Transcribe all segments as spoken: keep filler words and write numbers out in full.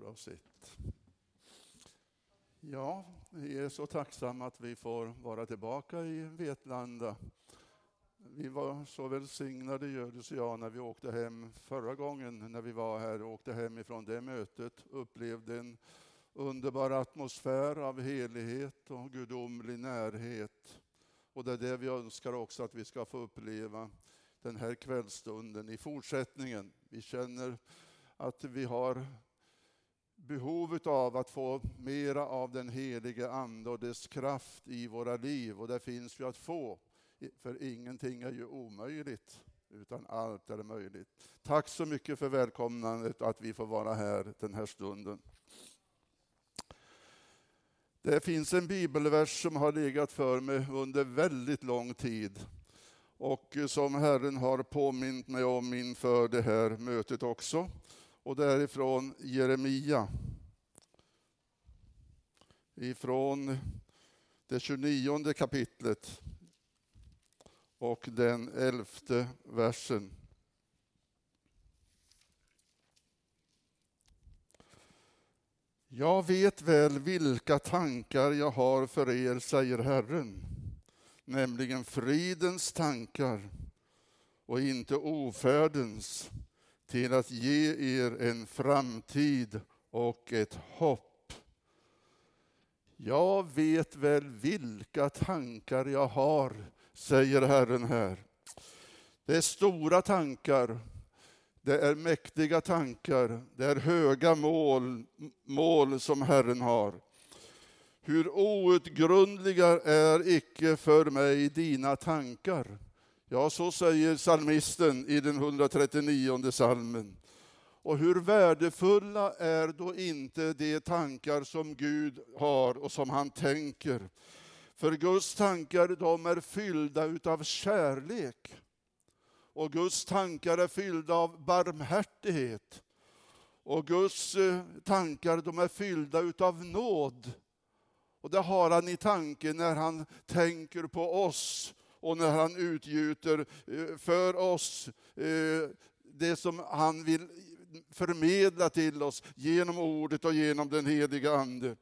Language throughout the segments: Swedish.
och sitt. Ja, vi är så tacksamma att vi får vara tillbaka i Vetlanda. Vi var så välsignade, Gördis och jag, när vi åkte hem förra gången när vi var här och åkte hem ifrån det mötet. Upplevde en underbar atmosfär av helighet och gudomlig närhet. Och det är det vi önskar också att vi ska få uppleva den här kvällstunden i fortsättningen. Vi känner att vi har behovet av att få mera av den helige ande och dess kraft i våra liv. Och det finns ju att få, för ingenting är ju omöjligt, utan allt är möjligt. Tack så mycket för välkomnandet att vi får vara här den här stunden. Det finns en bibelvers som har legat för mig under väldigt lång tid. Och som Herren har påmint mig om inför det här mötet också. Och det är ifrån Jeremia. Ifrån det tjugonionde kapitlet. Och den elfte versen. Jag vet väl vilka tankar jag har för er, säger Herren. Nämligen fridens tankar och inte ofärdens, till att ge er en framtid och ett hopp. Jag vet väl vilka tankar jag har, säger Herren här. Det är stora tankar, det är mäktiga tankar, det är höga mål, mål som Herren har. Hur outgrundliga är icke för mig dina tankar. Ja, så säger psalmisten i den hundratrettionionde psalmen. Och hur värdefulla är då inte de tankar som Gud har och som han tänker. För Guds tankar, de är fyllda utav kärlek. Och Guds tankar är fyllda av barmhärtighet. Och Guds tankar, de är fyllda utav nåd. Och det har han i tanken när han tänker på oss och när han utgjuter för oss det som han vill förmedla till oss genom ordet och genom den heliga ande.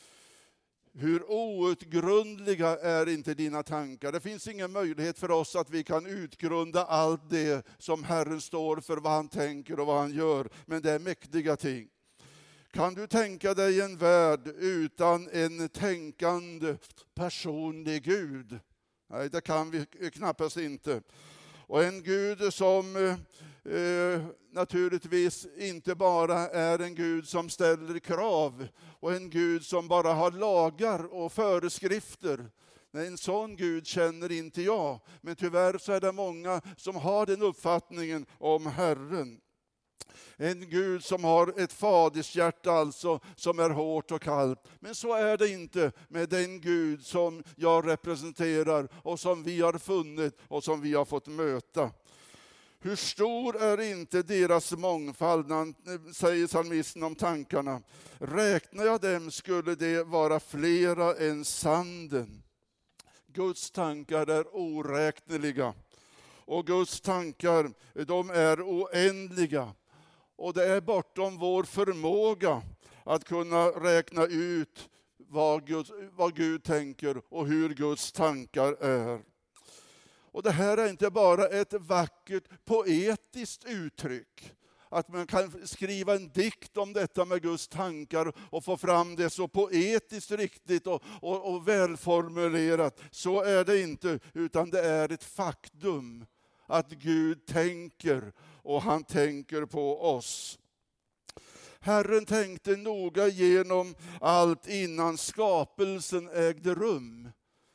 Hur outgrundliga är inte dina tankar? Det finns ingen möjlighet för oss att vi kan utgrunda allt det som Herren står för, vad han tänker och vad han gör. Men det är mäktiga ting. Kan du tänka dig en värld utan en tänkande personlig Gud? Nej, det kan vi knappast inte. Och en Gud som eh, naturligtvis inte bara är en Gud som ställer krav och en Gud som bara har lagar och föreskrifter. Nej, en sån Gud känner inte jag. Men tyvärr så är det många som har den uppfattningen om Herren. En Gud som har ett fadershjärta alltså, som är hårt och kallt. Men så är det inte med den Gud som jag representerar och som vi har funnit och som vi har fått möta. Hur stor är inte deras mångfald, säger psalmisten om tankarna. Räknar jag dem skulle det vara flera än sanden. Guds tankar är oräkneliga och Guds tankar, de är oändliga. Och det är bortom vår förmåga att kunna räkna ut vad Gud, vad Gud tänker och hur Guds tankar är. Och det här är inte bara ett vackert poetiskt uttryck. Att man kan skriva en dikt om detta med Guds tankar och få fram det så poetiskt riktigt och, och, och välformulerat. Så är det inte, utan det är ett faktum att Gud tänker och han tänker på oss. Herren tänkte noga igenom allt innan skapelsen ägde rum.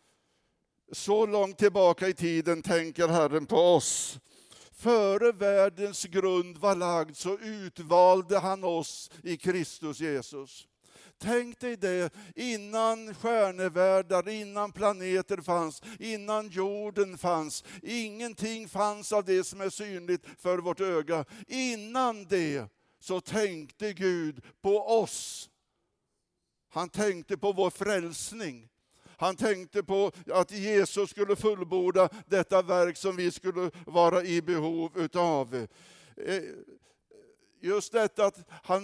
Så långt tillbaka i tiden tänker Herren på oss. Före världens grund var lagd så utvalde han oss i Kristus Jesus. Tänk dig det, innan stjärnevärldar, innan planeter fanns, innan jorden fanns. Ingenting fanns av det som är synligt för vårt öga. Innan det så tänkte Gud på oss. Han tänkte på vår frälsning. Han tänkte på att Jesus skulle fullborda detta verk som vi skulle vara i behov utav. Just detta att han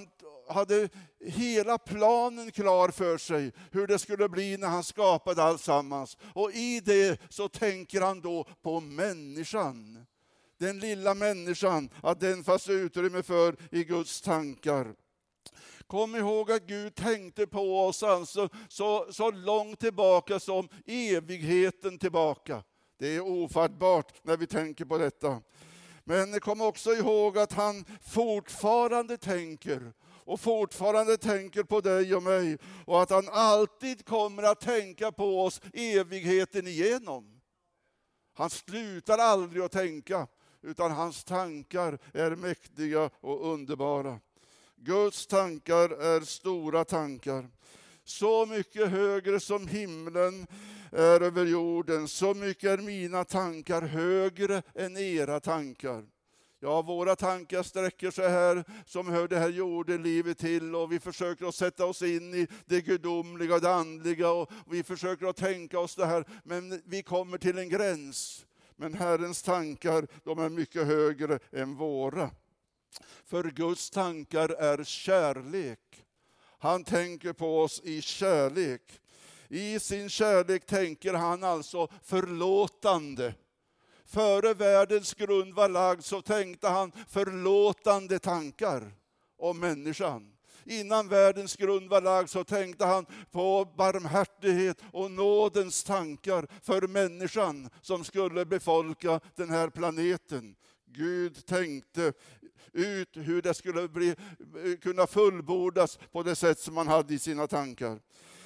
hade hela planen klar för sig, hur det skulle bli när han skapade alltsammans. Och i det så tänker han då på människan. Den lilla människan, att den fanns utrymme för i Guds tankar. Kom ihåg att Gud tänkte på oss alltså så, så långt tillbaka som evigheten tillbaka. Det är ofattbart när vi tänker på detta. Men kom också ihåg att han fortfarande tänker och fortfarande tänker på dig och mig. Och att han alltid kommer att tänka på oss evigheten igenom. Han slutar aldrig att tänka, utan hans tankar är mäktiga och underbara. Guds tankar är stora tankar. Så mycket högre som himlen är över jorden, så mycket är mina tankar högre än era tankar. Ja, våra tankar sträcker sig här som hör det här jordelivet till, och vi försöker att sätta oss in i det gudomliga och det andliga, och vi försöker att tänka oss det här, men vi kommer till en gräns. Men Herrens tankar, de är mycket högre än våra. För Guds tankar är kärlek. Han tänker på oss i kärlek. I sin kärlek tänker han alltså förlåtande. Före världens grund var lagd så tänkte han förlåtande tankar om människan. Innan världens grund var lagd så tänkte han på barmhärtighet och nådens tankar för människan som skulle befolka den här planeten. Gud tänkte ut hur det skulle bli, kunna fullbordas på det sätt som han hade i sina tankar.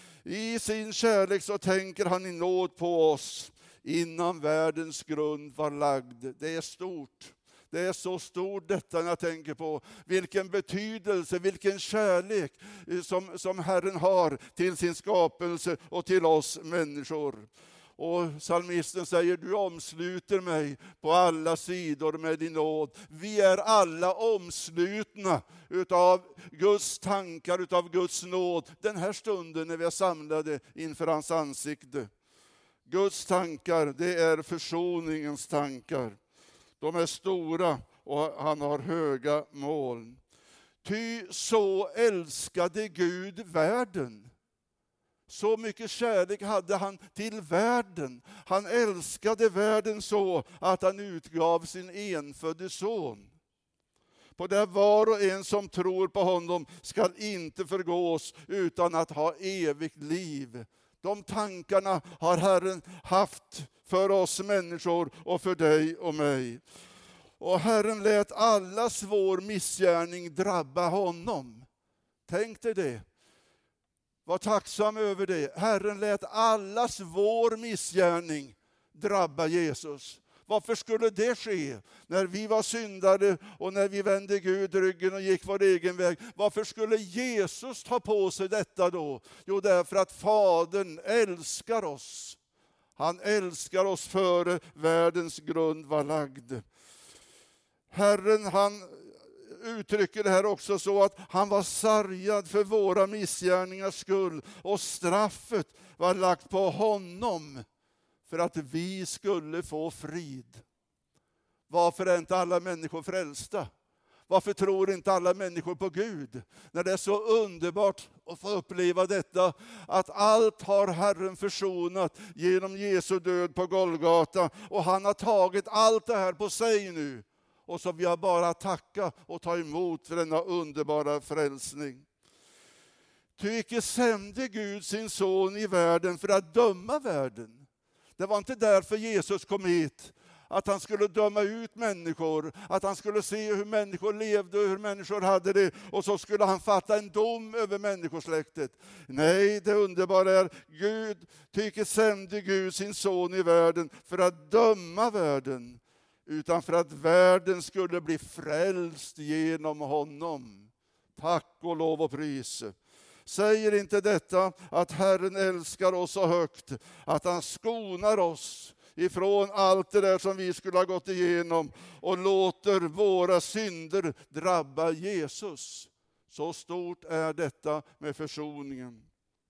I sin kärlek så tänker han i nåd på oss innan världens grund var lagd. Det är stort. Det är så stort detta när jag tänker på vilken betydelse, vilken kärlek som, som Herren har till sin skapelse och till oss människor. Och psalmisten säger, du omsluter mig på alla sidor med din nåd. Vi är alla omslutna utav Guds tankar, utav Guds nåd. Den här stunden när vi är samlade inför hans ansikte. Guds tankar, det är försoningens tankar. De är stora och han har höga mål. Ty så älskade Gud världen. Så mycket kärlek hade han till världen. Han älskade världen så att han utgav sin enfödde son. På det var och en som tror på honom ska inte förgås utan att ha evigt liv. De tankarna har Herren haft för oss människor och för dig och mig. Och Herren lät allas vår missgärning drabba honom. Tänk dig det. Var tacksam över det. Herren lät allas vår missgärning drabba Jesus. Varför skulle det ske när vi var syndare och när vi vände Gud ryggen och gick vår egen väg? Varför skulle Jesus ta på sig detta då? Jo, därför att Fadern älskar oss. Han älskar oss före världens grund var lagd. Herren, han uttrycker det här också så att han var sargad för våra missgärningars skull och straffet var lagt på honom för att vi skulle få frid. Varför är inte alla människor frälsta? Varför tror inte alla människor på Gud? När det är så underbart att få uppleva detta, att allt har Herren försonat genom Jesu död på Golgata, och han har tagit allt det här på sig nu. Och så vi har bara att tacka och ta emot för denna underbara frälsning. Ty icke sände Gud sin son i världen för att döma världen. Det var inte därför Jesus kom hit, att han skulle döma ut människor, att han skulle se hur människor levde och hur människor hade det, och så skulle han fatta en dom över människosläktet. Nej, det underbara är Gud, ty icke sände Gud sin son i världen för att döma världen, utan för att världen skulle bli frälst genom honom. Tack och lov och pris. Säger inte detta att Herren älskar oss så högt att han skonar oss ifrån allt det där som vi skulle ha gått igenom och låter våra synder drabba Jesus? Så stort är detta med försoningen.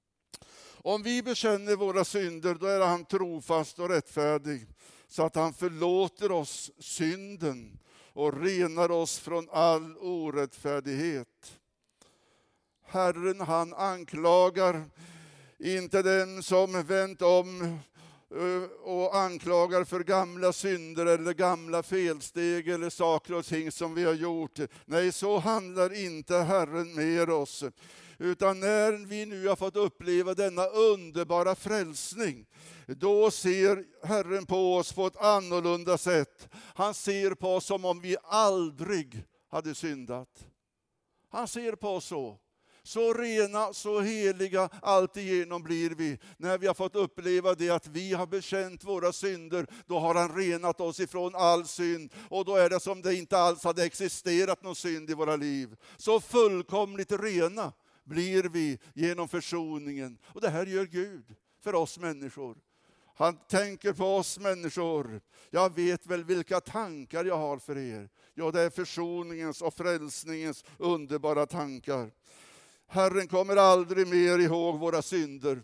Om vi bekänner våra synder, då är han trofast och rättfärdig, så att han förlåter oss synden och renar oss från all orättfärdighet. Herren, han anklagar inte den som vänt om och anklagar för gamla synder eller gamla felsteg eller saker och ting som vi har gjort. Nej, så handlar inte Herren med oss. Utan när vi nu har fått uppleva denna underbara frälsning, då ser Herren på oss på ett annorlunda sätt. Han ser på oss som om vi aldrig hade syndat. Han ser på oss så. Så rena, så heliga alltigenom blir vi. När vi har fått uppleva det att vi har bekänt våra synder, då har han renat oss ifrån all synd. Och då är det som det inte alls hade existerat någon synd i våra liv. Så fullkomligt rena blir vi genom försoningen. Och det här gör Gud för oss människor. Han tänker på oss människor. Jag vet väl vilka tankar jag har för er. Ja, det är försoningens och frälsningens underbara tankar. Herren kommer aldrig mer ihåg våra synder.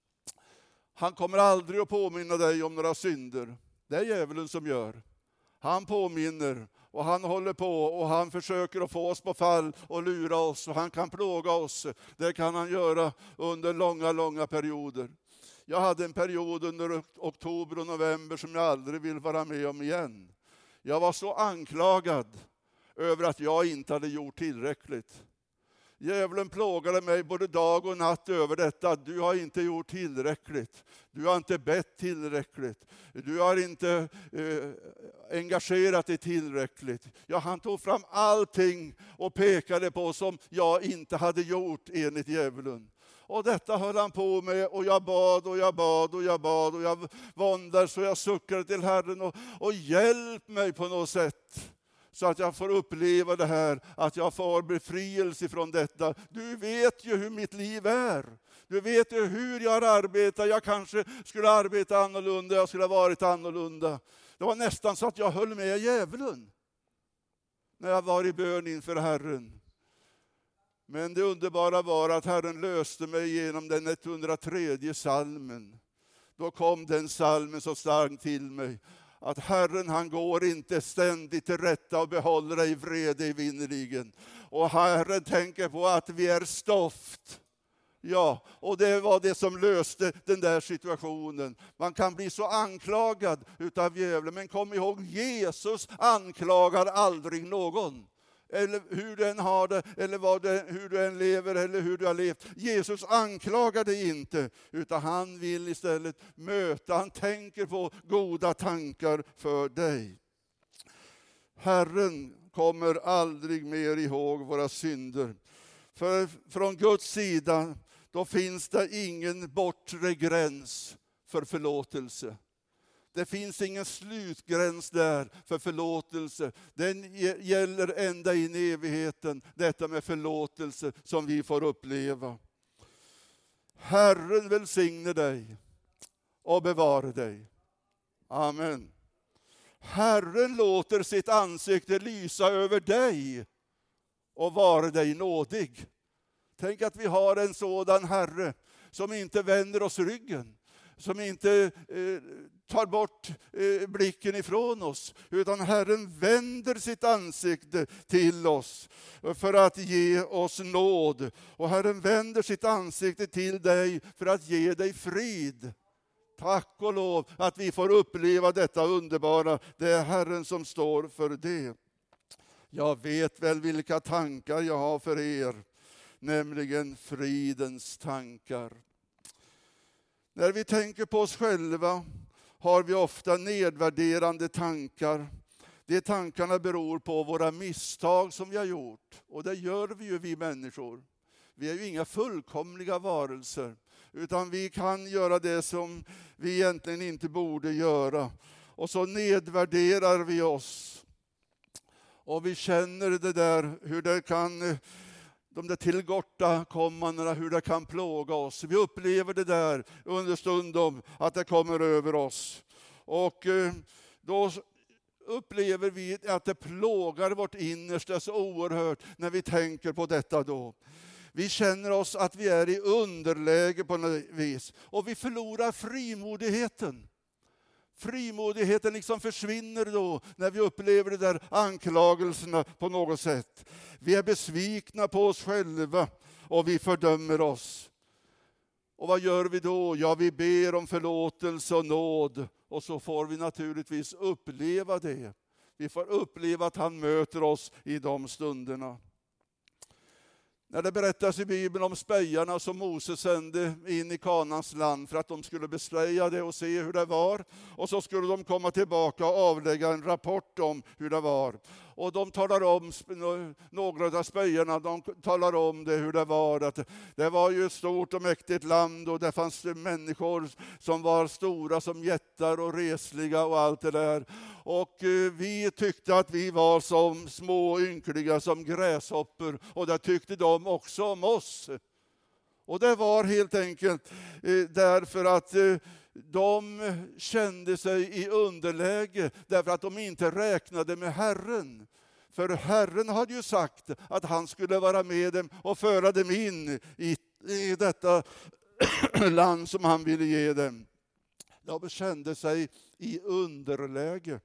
Han kommer aldrig att påminna dig om några synder. Det är djävulen som gör. Han påminner och han håller på och han försöker att få oss på fall och lura oss. Och han kan plåga oss. Det kan han göra under långa, långa perioder. Jag hade en period under oktober och november som jag aldrig vill vara med om igen. Jag var så anklagad över att jag inte hade gjort tillräckligt. Djävulen plågade mig både dag och natt över detta. Du har inte gjort tillräckligt. Du har inte bett tillräckligt. Du har inte eh, engagerat dig tillräckligt. Ja, han tog fram allting och pekade på som jag inte hade gjort enligt djävulen. Och detta höll han på med och jag bad och jag bad och jag bad och jag våndades och jag suckade till Herren och, och hjälp mig på något sätt. Så att jag får uppleva det här, att jag får befrielse från detta. Du vet ju hur mitt liv är. Du vet ju hur jag arbetar. Jag kanske skulle arbeta annorlunda, jag skulle ha varit annorlunda. Det var nästan så att jag höll med djävulen när jag var i bön inför Herren. Men det underbara var att Herren löste mig genom den etthundratredje salmen. Då kom den salmen så starkt till mig. Att Herren, han går inte ständigt till rätta och behåller dig vrede evinnerligen. Och Herren tänker på att vi är stoft. Ja, och det var det som löste den där situationen. Man kan bli så anklagad utav djävulen, men kom ihåg, Jesus anklagar aldrig någon. Eller hur du än har det, eller vad det, hur du än lever, eller hur du har levt. Jesus anklagar dig inte, utan han vill istället möta. Han tänker på goda tankar för dig. Herren kommer aldrig mer ihåg våra synder. För från Guds sida, då finns det ingen bortre gräns för förlåtelse. Det finns ingen slutgräns där för förlåtelse. Den gäller ända in i evigheten. Detta med förlåtelse som vi får uppleva. Herren välsigne dig och bevara dig. Amen. Herren låter sitt ansikte lysa över dig och vara dig nådig. Tänk att vi har en sådan Herre som inte vänder oss ryggen. Som inte eh, tar bort eh, blicken ifrån oss. Utan Herren vänder sitt ansikte till oss för att ge oss nåd. Och Herren vänder sitt ansikte till dig för att ge dig frid. Tack och lov att vi får uppleva detta underbara. Det är Herren som står för det. Jag vet väl vilka tankar jag har för er. Nämligen fridens tankar. När vi tänker på oss själva har vi ofta nedvärderande tankar. De tankarna beror på våra misstag som vi har gjort. Och det gör vi ju, vi människor. Vi är ju inga fullkomliga varelser. Utan vi kan göra det som vi egentligen inte borde göra. Och så nedvärderar vi oss. Och vi känner det där, hur det kan... De där tillkortakommandena, hur det kan plåga oss. Vi upplever det där understundom att det kommer över oss. Och då upplever vi att det plågar vårt innersta så oerhört när vi tänker på detta då. Vi känner oss att vi är i underläge på något vis. Och vi förlorar frimodigheten. Frimodigheten liksom försvinner då när vi upplever de där anklagelserna på något sätt. Vi är besvikna på oss själva och vi fördömer oss. Och vad gör vi då? Ja, vi ber om förlåtelse och nåd. Och så får vi naturligtvis uppleva det. Vi får uppleva att han möter oss i de stunderna. När det berättas i Bibeln om spejarna som Moses sände in i Kanans land för att de skulle bespeja det och se hur det var. Och så skulle de komma tillbaka och avlägga en rapport om hur det var. Och de talar om, några av spejarna, de talar om det hur det var. Att det var ju ett stort och mäktigt land och det fanns människor som var stora som jättar och resliga och allt det där. Och vi tyckte att vi var som små ynkliga som gräshoppor, och det tyckte de också om oss. Och det var helt enkelt därför att de kände sig i underläge, därför att de inte räknade med Herren. För Herren hade ju sagt att han skulle vara med dem och föra dem in i, i detta land som han ville ge dem. De kände sig i underläge.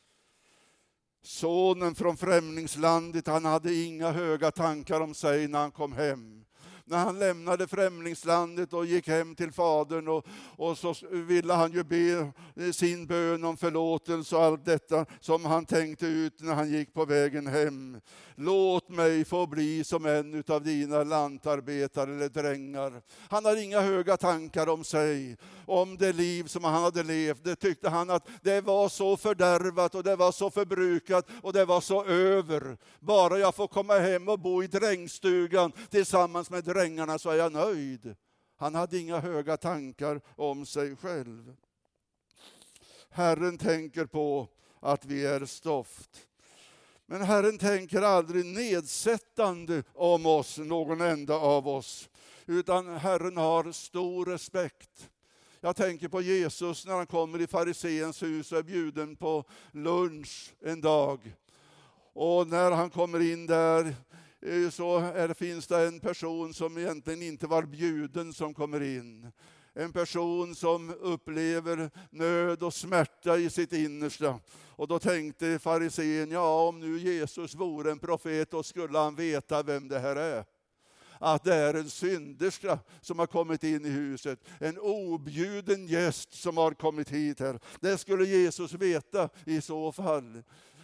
Sonen från främlingslandet, han hade inga höga tankar om sig när han kom hem. När han lämnade främlingslandet och gick hem till fadern, och, och så ville han ju be sin bön om förlåtelse och allt detta som han tänkte ut när han gick på vägen hem. Låt mig få bli som en av dina lantarbetare eller drängar. Han hade inga höga tankar om sig, om det liv som han hade levt. Det tyckte han att det var så fördärvat och det var så förbrukat och det var så över. Bara jag får komma hem och bo i drängstugan tillsammans med drängarna så är jag nöjd. Han hade inga höga tankar om sig själv. Herren tänker på att vi är stoft. Men Herren tänker aldrig nedsättande om oss, någon enda av oss. Utan Herren har stor respekt. Jag tänker på Jesus när han kommer i fariseens hus och är bjuden på lunch en dag. Och när han kommer in där så är, finns det en person som egentligen inte var bjuden som kommer in. En person som upplever nöd och smärta i sitt innersta. Och då tänkte farisén, ja, om nu Jesus vore en profet, då skulle han veta vem det här är. Att det är en synderska som har kommit in i huset. En objuden gäst som har kommit hit här. Det skulle Jesus veta i så fall.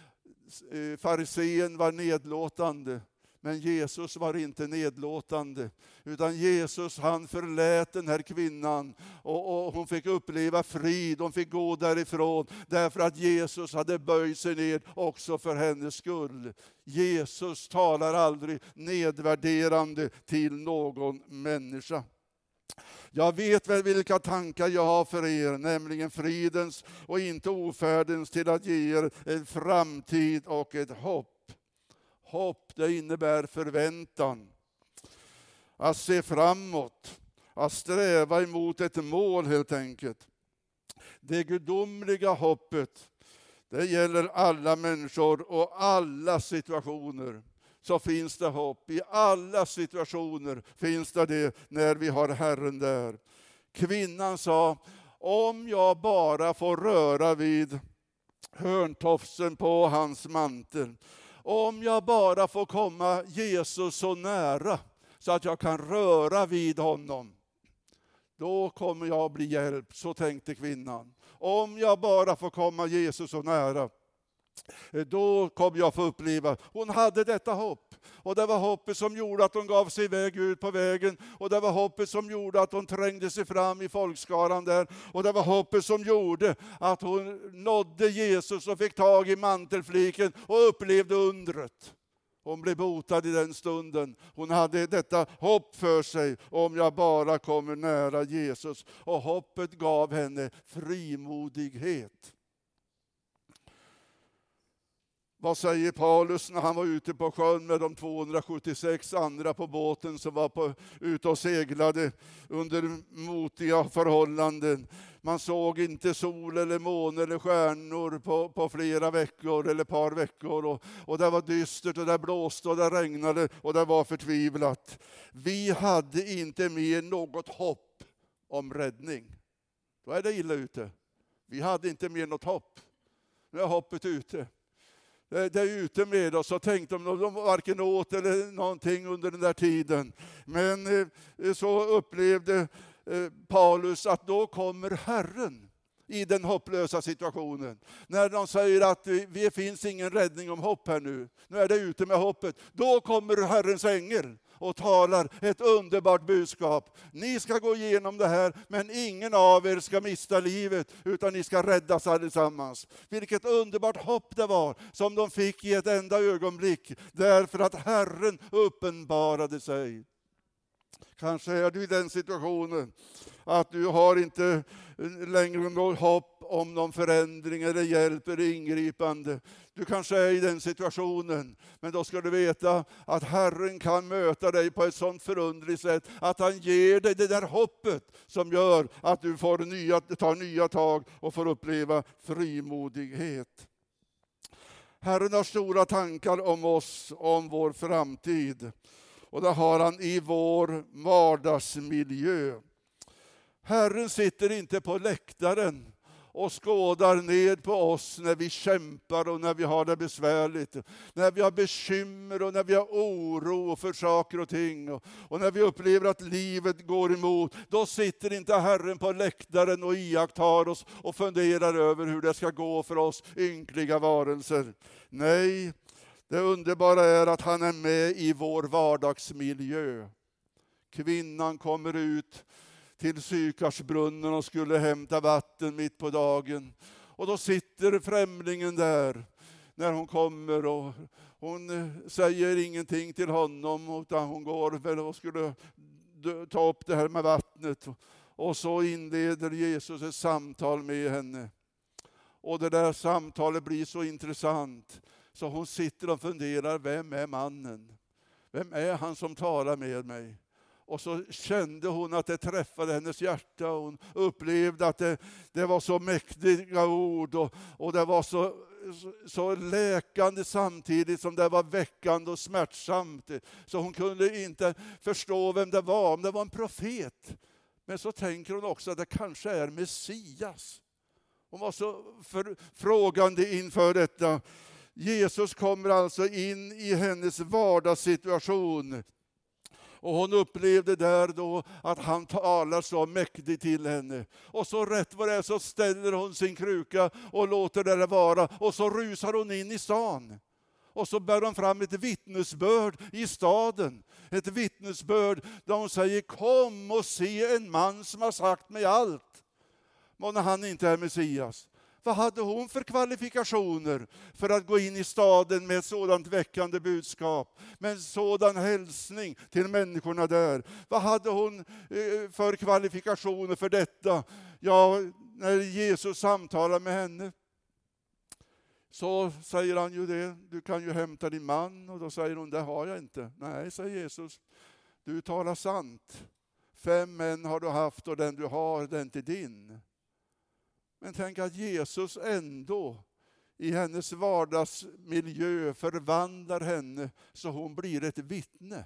Farisén var nedlåtande. Men Jesus var inte nedlåtande, utan Jesus han förlät den här kvinnan och, och hon fick uppleva frid, hon fick gå därifrån därför att Jesus hade böjt sig ner också för hennes skull. Jesus talar aldrig nedvärderande till någon människa. Jag vet väl vilka tankar jag har för er, nämligen fridens och inte ofärdens, till att ge er en framtid och ett hopp. Hopp, det innebär förväntan. Att se framåt. Att sträva emot ett mål helt enkelt. Det gudomliga hoppet, det gäller alla människor och alla situationer. Så finns det hopp. I alla situationer finns det det när vi har Herren där. Kvinnan sa, om jag bara får röra vid hörntofsen på hans mantel. Om jag bara får komma Jesus så nära så att jag kan röra vid honom, då kommer jag bli hjälpt. Så tänkte kvinnan. Om jag bara får komma Jesus så nära, då kommer jag få uppleva. Hon hade detta hopp. Och det var hoppet som gjorde att hon gav sig iväg ut på vägen. Och det var hoppet som gjorde att hon trängde sig fram i folkskaran där. Och det var hoppet som gjorde att hon nådde Jesus och fick tag i mantelfliken och upplevde undret. Hon blev botad i den stunden. Hon hade detta hopp för sig, om jag bara kommer nära Jesus. Och hoppet gav henne frimodighet. Vad säger Paulus när han var ute på sjön med de tvåhundrasjuttiosex andra på båten som var på, ute och seglade under motiga förhållanden? Man såg inte sol eller måne eller stjärnor på, på flera veckor eller par veckor. Och, och det var dystert och det blåste och det regnade och det var förtvivlat. Vi hade inte mer något hopp om räddning. Då är det illa ute. Vi hade inte mer något hopp. Nu är hoppet ute. det är ute med oss, och tänkte de, de varken åt eller någonting under den där tiden. Men så upplevde Paulus att då kommer Herren i den hopplösa situationen. När de säger att det finns ingen räddning om hopp här nu. Nu är det ute med hoppet. Då kommer Herrens ängel och talar ett underbart budskap. Ni ska gå igenom det här, men ingen av er ska mista livet, utan ni ska räddas allesammans. Vilket underbart hopp det var som de fick i ett enda ögonblick, därför att Herren uppenbarade sig. Kanske är du i den situationen att du har inte längre något hopp om någon förändring eller hjälp eller ingripande. Du kanske är i den situationen, men då ska du veta att Herren kan möta dig på ett sånt förunderligt sätt att han ger dig det där hoppet som gör att du får nya, tar nya tag och får uppleva frimodighet. Herren har stora tankar om oss, om vår framtid. Och det har han i vår vardagsmiljö. Herren sitter inte på läktaren och skådar ned på oss när vi kämpar och när vi har det besvärligt. När vi har bekymmer och när vi har oro för saker och ting. Och, och när vi upplever att livet går emot. Då sitter inte Herren på läktaren och iakttar oss och funderar över hur det ska gå för oss ynkliga varelser. Nej, det underbara är att han är med i vår vardagsmiljö. Kvinnan kommer ut till Sykarsbrunnen och skulle hämta vatten mitt på dagen. Och då sitter främlingen där när hon kommer, och hon säger ingenting till honom, utan hon går väl och skulle ta upp det här med vattnet. Och så inleder Jesus ett samtal med henne. Och det där samtalet blir så intressant. Så hon sitter och funderar, vem är mannen? Vem är han som talar med mig? Och så kände hon att det träffade hennes hjärta. Hon upplevde att det, det var så mäktiga ord. Och, och det var så, så, så läkande samtidigt som det var väckande och smärtsamt. Så hon kunde inte förstå vem det var. Om det var en profet. Men så tänker hon också att det kanske är Messias. Hon var så för, frågande inför detta. Jesus kommer alltså in i hennes vardagssituation. Och hon upplevde där då att han talar så mäktigt till henne. Och så rätt vad det är så ställer hon sin kruka och låter det vara. Och så rusar hon in i stan. Och så bär hon fram ett vittnesbörd i staden. Ett vittnesbörd där hon säger, kom och se en man som har sagt mig allt. Men han inte är Messias. Vad hade hon för kvalifikationer för att gå in i staden med ett sådant väckande budskap? Med en sådan hälsning till människorna där. Vad hade hon för kvalifikationer för detta? Ja, när Jesus samtalar med henne så säger han ju det. Du kan ju hämta din man. Och då säger hon, det har jag inte. Nej, säger Jesus. Du talar sant. Fem män har du haft och den du har, den är inte din. Men tänk att Jesus ändå i hennes vardagsmiljö förvandlar henne så hon blir ett vittne.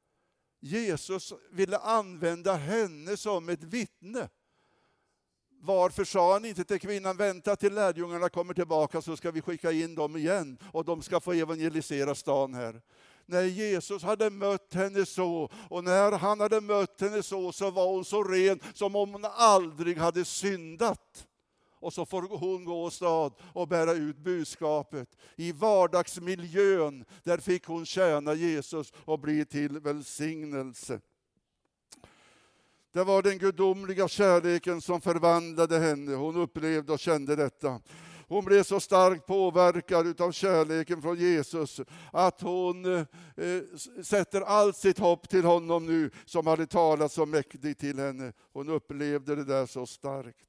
Jesus ville använda henne som ett vittne. Varför sa han inte till kvinnan, vänta till lärjungarna kommer tillbaka så ska vi skicka in dem igen och de ska få evangelisera stan här. När Jesus hade mött henne så, och när han hade mött henne så, så var hon så ren som om hon aldrig hade syndat. Och så får hon gå åstad och bära ut budskapet. I vardagsmiljön, där fick hon tjäna Jesus och bli till välsignelse. Det var den gudomliga kärleken som förvandlade henne. Hon upplevde och kände detta. Hon blev så starkt påverkad av kärleken från Jesus att hon eh, sätter allt sitt hopp till honom nu som hade talat så mäktigt till henne. Hon upplevde det där så starkt.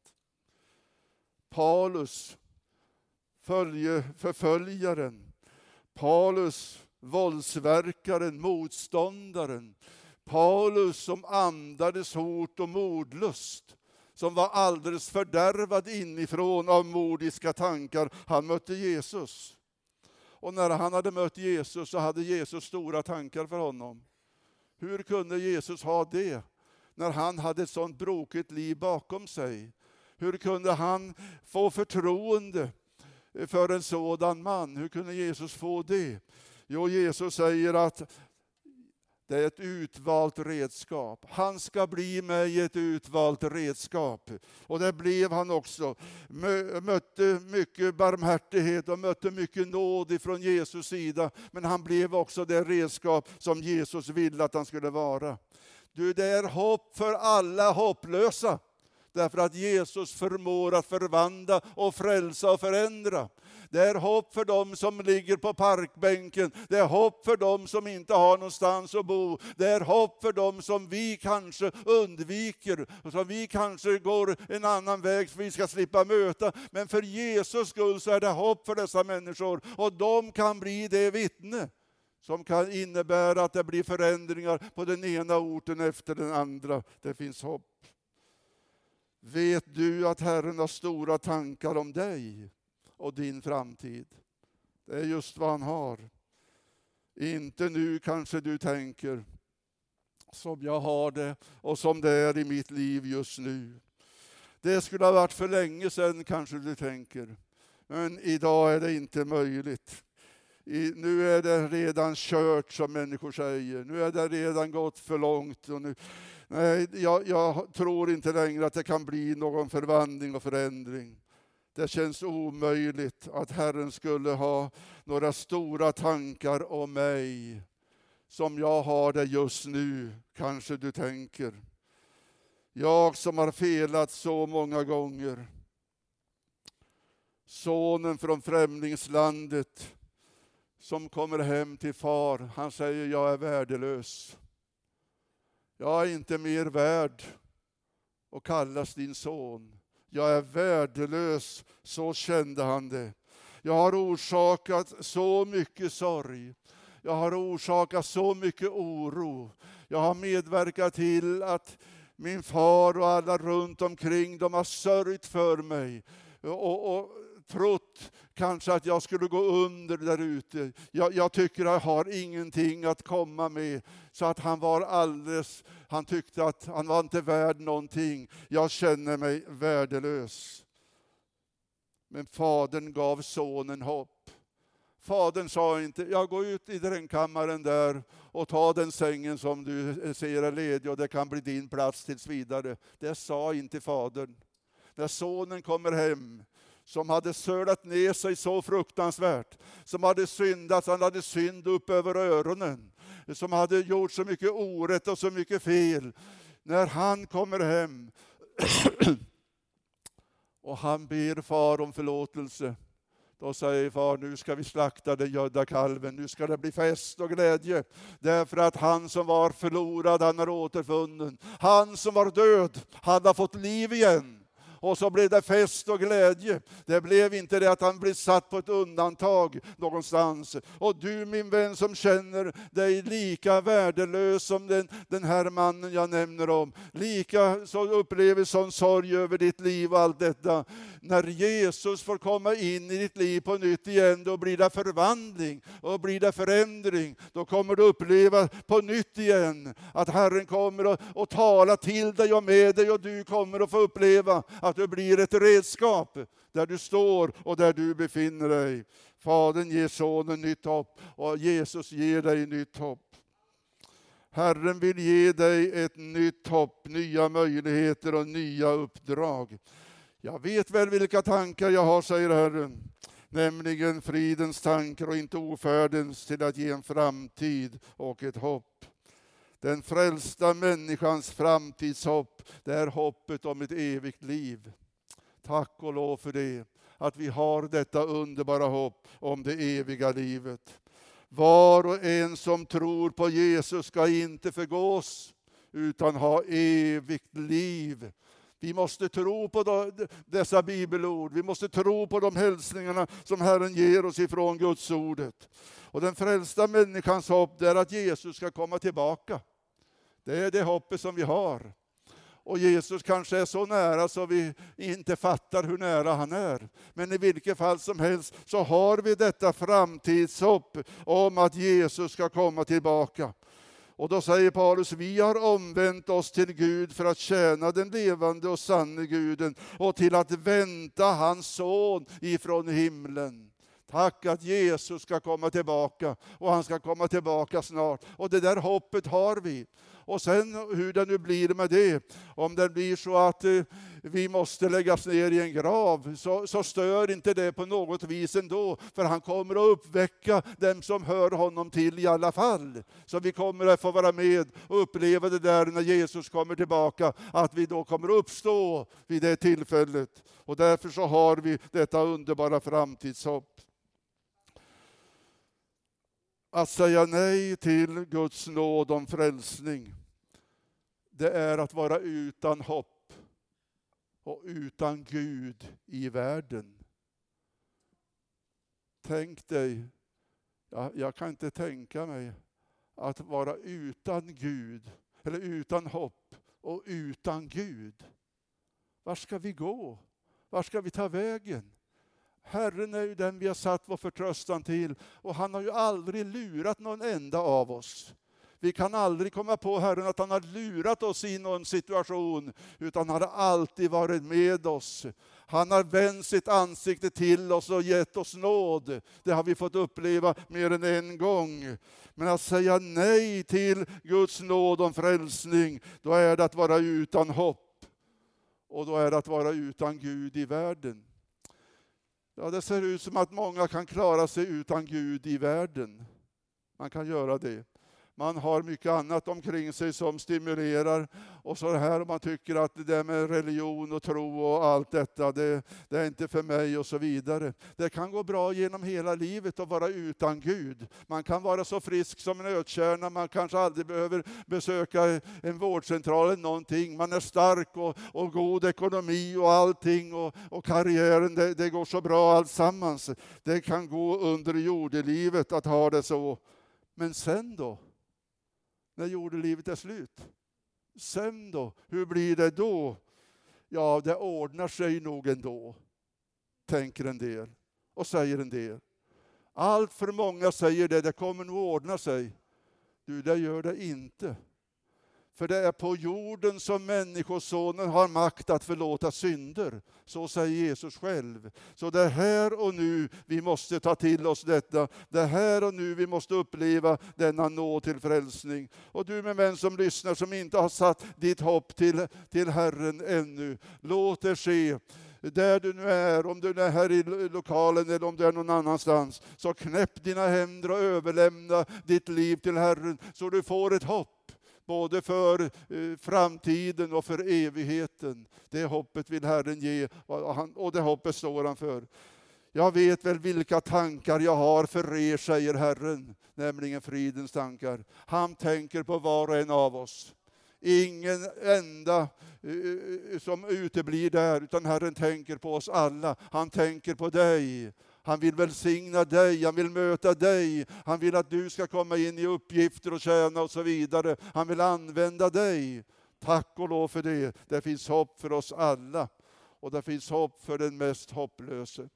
Paulus, följe, förföljaren. Paulus, våldsverkaren, motståndaren. Paulus som andades hot och mordlust. Som var alldeles fördärvad inifrån av mordiska tankar. Han mötte Jesus. Och när han hade mött Jesus så hade Jesus stora tankar för honom. Hur kunde Jesus ha det när han hade ett sånt brokigt liv bakom sig? Hur kunde han få förtroende för en sådan man? Hur kunde Jesus få det? Jo, Jesus säger att det är ett utvalt redskap. Han ska bli mig ett utvalt redskap. Och det blev han också. Mö, mötte mycket barmhärtighet och mötte mycket nåd ifrån Jesus sida. Men han blev också det redskap som Jesus ville att han skulle vara. Du, det är hopp för alla hopplösa. Därför att Jesus förmår att förvandla och frälsa och förändra. Det är hopp för dem som ligger på parkbänken. Det är hopp för dem som inte har någonstans att bo. Det är hopp för dem som vi kanske undviker. Och som vi kanske går en annan väg för vi ska slippa möta. Men för Jesus skull så är det hopp för dessa människor. Och de kan bli det vittne som kan innebära att det blir förändringar på den ena orten efter den andra. Det finns hopp. Vet du att Herren har stora tankar om dig och din framtid? Det är just vad han har. Inte nu kanske du tänker som jag har det och som det är i mitt liv just nu. Det skulle ha varit för länge sedan kanske du tänker. Men idag är det inte möjligt. I, nu är det redan kört som människor säger. Nu är det redan gått för långt. Och nu, nej, jag, jag tror inte längre att det kan bli någon förvandling och förändring. Det känns omöjligt att Herren skulle ha några stora tankar om mig som jag har det just nu, kanske du tänker. Jag som har felat så många gånger. Sonen från främlingslandet som kommer hem till far, han säger jag är värdelös. Jag är inte mer värd att kallas din son. Jag är värdelös, så kände han det. Jag har orsakat så mycket sorg. Jag har orsakat så mycket oro. Jag har medverkat till att min far och alla runt omkring, de har sörjt för mig. Och, och trott kanske att jag skulle gå under där ute. Jag, jag tycker jag har ingenting att komma med. Så att han var alldeles, han tyckte att han var inte värd någonting. Jag känner mig värdelös. Men fadern gav sonen hopp. Fadern sa inte, jag går ut i den kammaren där och ta den sängen som du ser är ledig och det kan bli din plats tills vidare. Det sa inte fadern. När sonen kommer hem, som hade sölat ner sig så fruktansvärt, som hade syndat, han hade synd upp över öronen, som hade gjort så mycket orätt och så mycket fel. När han kommer hem och han ber far om förlåtelse, då säger far, nu ska vi slakta den gödda kalven, nu ska det bli fest och glädje. Därför att han som var förlorad, han är återfunnen. Han som var död, han har fått liv igen. Och så blev det fest och glädje. Det blev inte det att han blev satt på ett undantag någonstans. Och du min vän som känner dig lika värdelös som den, den här mannen jag nämner om. Lika så upplever sån sorg över ditt liv och allt detta. När Jesus får komma in i ditt liv på nytt igen, då blir det förvandling och blir det förändring. Då kommer du uppleva på nytt igen att Herren kommer att, att tala till dig och med dig, och du kommer att få uppleva att du blir ett redskap där du står och där du befinner dig. Fadern ger sonen nytt hopp och Jesus ger dig nytt hopp. Herren vill ge dig ett nytt hopp, nya möjligheter och nya uppdrag. Jag vet väl vilka tankar jag har, säger Herren. Nämligen fridens tankar och inte ofärdens, till att ge en framtid och ett hopp. Den frälsta människans framtidshopp, det är hoppet om ett evigt liv. Tack och lov för det, att vi har detta underbara hopp om det eviga livet. Var och en som tror på Jesus ska inte förgås, utan ha evigt liv. Vi måste tro på dessa bibelord. Vi måste tro på de hälsningarna som Herren ger oss ifrån Guds ordet. Och den frälsta människans hopp, det är att Jesus ska komma tillbaka. Det är det hoppet som vi har. Och Jesus kanske är så nära så vi inte fattar hur nära han är. Men i vilket fall som helst så har vi detta framtidshopp om att Jesus ska komma tillbaka. Och då säger Paulus, vi har omvänt oss till Gud för att tjäna den levande och sanne Guden och till att vänta hans son ifrån himlen. Tack att Jesus ska komma tillbaka, och han ska komma tillbaka snart. Och det där hoppet har vi. Och sen hur det nu blir med det, om det blir så att eh, vi måste läggas ner i en grav, så, så stör inte det på något vis ändå. För han kommer att uppväcka dem som hör honom till i alla fall. Så vi kommer att få vara med och uppleva det där när Jesus kommer tillbaka, att vi då kommer att uppstå vid det tillfället. Och därför så har vi detta underbara framtidshopp. Att säga nej till Guds nåd om frälsning, det är att vara utan hopp och utan Gud i världen. Tänk dig, ja, jag kan inte tänka mig att vara utan Gud, eller utan hopp och utan Gud. Var ska vi gå? Var ska vi ta vägen? Herren är ju den vi har satt vår förtröstan till, och han har ju aldrig lurat någon enda av oss. Vi kan aldrig komma på Herren att han har lurat oss i någon situation, utan han har alltid varit med oss. Han har vänt sitt ansikte till oss och gett oss nåd. Det har vi fått uppleva mer än en gång. Men att säga nej till Guds nåd om frälsning, då är det att vara utan hopp. Och då är det att vara utan Gud i världen. Ja, det ser ut som att många kan klara sig utan Gud i världen. Man kan göra det. Man har mycket annat omkring sig som stimulerar. Och så här, man tycker att det där med religion och tro och allt detta, det, det är inte för mig och så vidare. Det kan gå bra genom hela livet att vara utan Gud. Man kan vara så frisk som en nötkärna, man kanske aldrig behöver besöka en vårdcentral eller någonting. Man är stark och, och god ekonomi och allting, och, och karriären, det, det går så bra alltsammans. Det kan gå under jordelivet att ha det så. Men sen då? När jordelivet är slut. Sen då? Hur blir det då? Ja, det ordnar sig nog ändå, tänker en del och säger en del. Allt för många säger det, det kommer nog ordna sig. Du, det gör det inte. För det är på jorden som människosonen har makt att förlåta synder. Så säger Jesus själv. Så det är här och nu vi måste ta till oss detta. Det är här och nu vi måste uppleva denna nåd till frälsning. Och du med män som lyssnar, som inte har satt ditt hopp till, till Herren ännu, låt det ske. Där du nu är, om du är här i lokalen eller om du är någon annanstans, så knäpp dina händer och överlämna ditt liv till Herren, så du får ett hopp. Både för eh, framtiden och för evigheten. Det hoppet vill Herren ge, och, han, och det hoppet står han för. Jag vet väl vilka tankar jag har för er, säger Herren, nämligen fridens tankar. Han tänker på var och en av oss. Ingen enda eh, som uteblir där, utan Herren tänker på oss alla. Han tänker på dig. Han vill välsigna dig, han vill möta dig. Han vill att du ska komma in i uppgifter och tjäna och så vidare. Han vill använda dig. Tack och lov för det. Det finns hopp för oss alla. Och det finns hopp för den mest hopplöse.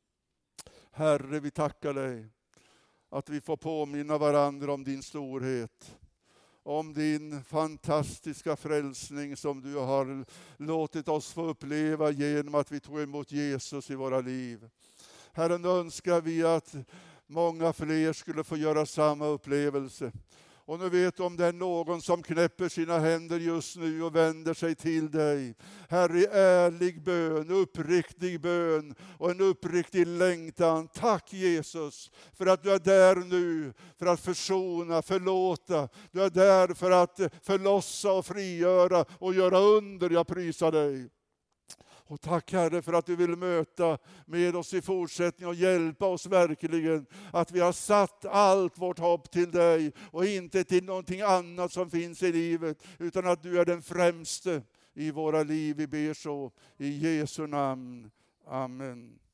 Herre, vi tackar dig att vi får påminna varandra om din storhet. Om din fantastiska frälsning som du har låtit oss få uppleva genom att vi tog emot Jesus i våra liv. Herre, nu önskar vi att många fler skulle få göra samma upplevelse. Och nu vet du, om det är någon som knäpper sina händer just nu och vänder sig till dig. Herre, i ärlig bön, uppriktig bön och en uppriktig längtan. Tack Jesus för att du är där nu för att försona, förlåta. Du är där för att förlossa och frigöra och göra under. Jag prisar dig. Och tack Herre för att du vill möta med oss i fortsättningen och hjälpa oss verkligen. Att vi har satt allt vårt hopp till dig och inte till någonting annat som finns i livet. Utan att du är den främste i våra liv. Vi ber så i Jesu namn. Amen.